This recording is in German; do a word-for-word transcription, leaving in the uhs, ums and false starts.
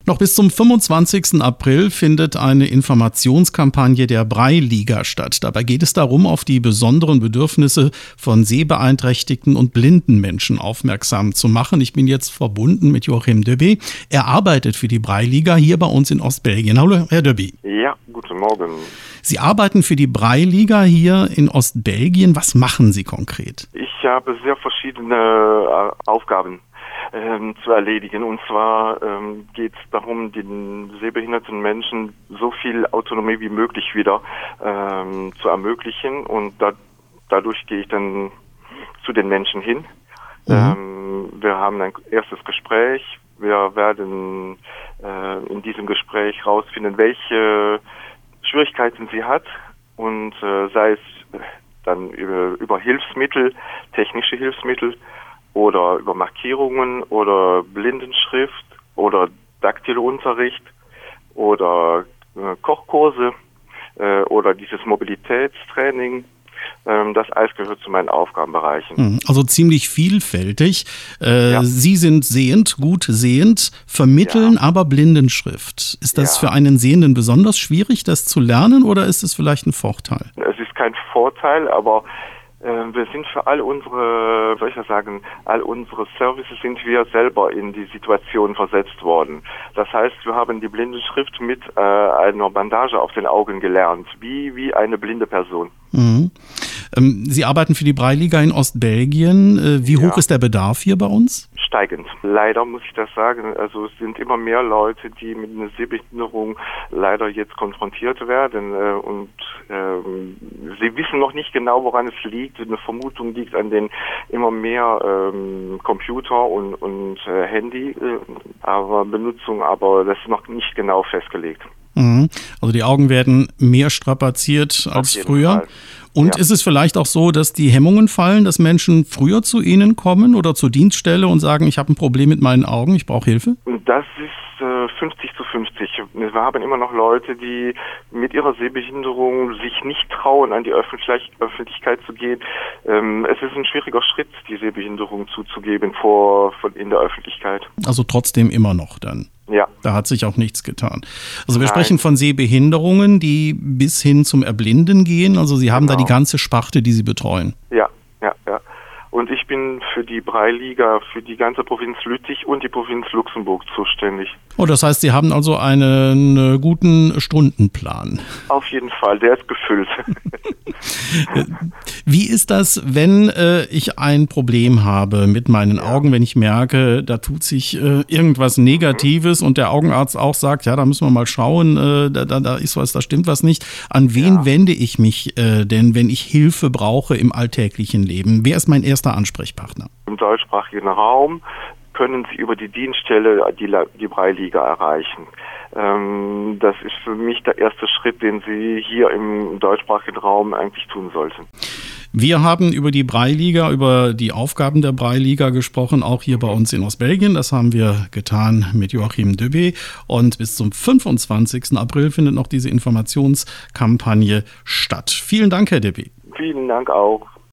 Noch bis zum fünfundzwanzigsten April findet eine Informationskampagne der Braille-Liga statt. Dabei geht es darum, auf die besonderen Bedürfnisse von sehbeeinträchtigten und blinden Menschen aufmerksam zu machen. Ich bin jetzt verbunden mit Joachim Döbe. Er arbeitet für die Braille-Liga hier bei uns in Ostbelgien. Hallo, Herr Döbe. Ja, guten Morgen. Sie arbeiten für die Braille-Liga hier in Ostbelgien. Was machen Sie konkret? Ich habe sehr verschiedene Aufgaben ähm, zu erledigen. Und zwar ähm, geht es darum, den sehbehinderten Menschen so viel Autonomie wie möglich wieder ähm, zu ermöglichen. Und da, dadurch gehe ich dann zu den Menschen hin. Mhm. Ähm, wir haben ein erstes Gespräch. Wir werden äh, in diesem Gespräch herausfinden, welche Schwierigkeiten sie hat, und äh, sei es dann über, über Hilfsmittel, technische Hilfsmittel oder über Markierungen oder Blindenschrift oder Daktylounterricht oder äh, Kochkurse äh, oder dieses Mobilitätstraining. Das alles gehört zu meinen Aufgabenbereichen. Also ziemlich vielfältig. Äh, ja. Sie sind sehend, gut sehend, vermitteln ja. aber Blindenschrift. Ist das ja. für einen Sehenden besonders schwierig, das zu lernen, oder ist es vielleicht ein Vorteil? Es ist kein Vorteil, aber äh, wir sind für all unsere, soll ich das sagen, all unsere Services sind wir selber in die Situation versetzt worden. Das heißt, wir haben die Blindenschrift mit äh, einer Bandage auf den Augen gelernt, wie, wie eine blinde Person. Mhm. Ähm, Sie arbeiten für die Braille-Liga in Ostbelgien. Äh, wie hoch ja. ist der Bedarf hier bei uns? Steigend. Leider muss ich das sagen. Also es sind immer mehr Leute, die mit einer Sehbehinderung leider jetzt konfrontiert werden. Äh, und ähm, sie wissen noch nicht genau, woran es liegt. Eine Vermutung liegt an den immer mehr ähm, Computer und, und äh, Handy, äh, aber Benutzung, aber das ist noch nicht genau festgelegt. Mhm. Also die Augen werden mehr strapaziert als früher. Fall. Und ja. ist es vielleicht auch so, dass die Hemmungen fallen, dass Menschen früher zu Ihnen kommen oder zur Dienststelle und sagen, ich habe ein Problem mit meinen Augen, ich brauche Hilfe? Das ist äh, fünfzig zu fünfzig. Wir haben immer noch Leute, die mit ihrer Sehbehinderung sich nicht trauen, an die Öffentlich- Öffentlichkeit zu gehen. Ähm, es ist ein schwieriger Schritt, die Sehbehinderung zuzugeben vor, vor in der Öffentlichkeit. Also trotzdem immer noch dann? Ja. Da hat sich auch nichts getan. Also wir Nein. sprechen von Sehbehinderungen, die bis hin zum Erblinden gehen. Also Sie haben genau. da die ganze Sparte, die Sie betreuen. Ja, ja, ja. Und ich bin für die Braille-Liga, für die ganze Provinz Lüttich und die Provinz Luxemburg zuständig. Oh, das heißt, Sie haben also einen guten Stundenplan. Auf jeden Fall, der ist gefüllt. Wie ist das, wenn äh, ich ein Problem habe mit meinen ja. Augen, wenn ich merke, da tut sich äh, irgendwas Negatives mhm. und der Augenarzt auch sagt, ja, da müssen wir mal schauen, äh, da, da, da ist was, da stimmt was nicht. An wen ja. wende ich mich äh, denn, wenn ich Hilfe brauche im alltäglichen Leben? Wer ist mein erster Ansprechpartner? Im deutschsprachigen Raum können Sie über die Dienststelle die, die Braille-Liga erreichen. Ähm, das ist für mich der erste Schritt, den Sie hier im deutschsprachigen Raum eigentlich tun sollten. Wir haben über die Braille-Liga, über die Aufgaben der Braille-Liga gesprochen, auch hier bei uns in Ostbelgien. Das haben wir getan mit Joachim Döbe. Und bis zum fünfundzwanzigsten April findet noch diese Informationskampagne statt. Vielen Dank, Herr Döbe. Vielen Dank auch.